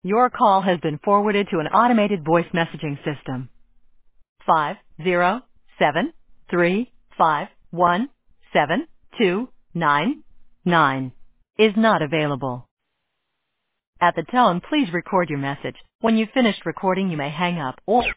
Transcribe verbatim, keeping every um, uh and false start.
Your call has been forwarded to an automated voice messaging system. Five zero seven three five one seven two nine nine is not available. At the tone, please record your message. When you've finished recording, you may hang up or